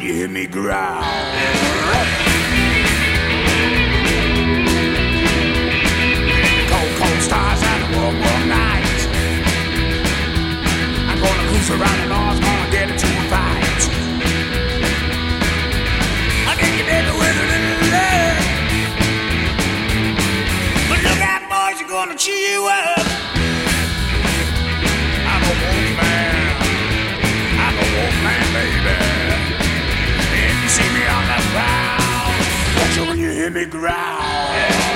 you hear me growl. Cold stars and a warm night. I'm gonna cruise around the north, gonna get into a fight. I'll get you baby with a little love. But look out, boys, are gonna chew you up. I'm a wolfman. I'm a wolfman, baby. If you see me on the prowl, watch out when you hear me growl.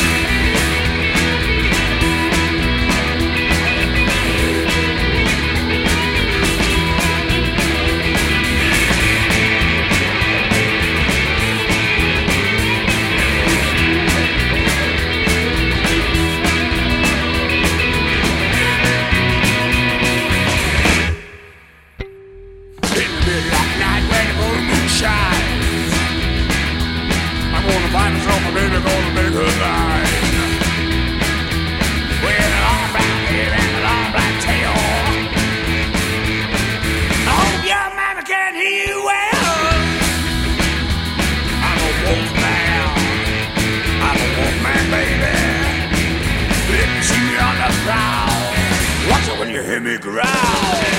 I'm gonna find myself a baby, gonna make her mine. With a long black hair and a long black tail. I hope your mama can hear you well. I'm a wolfman. I'm a wolfman, baby. If you see me on the prowl, watch it when you hear me growl.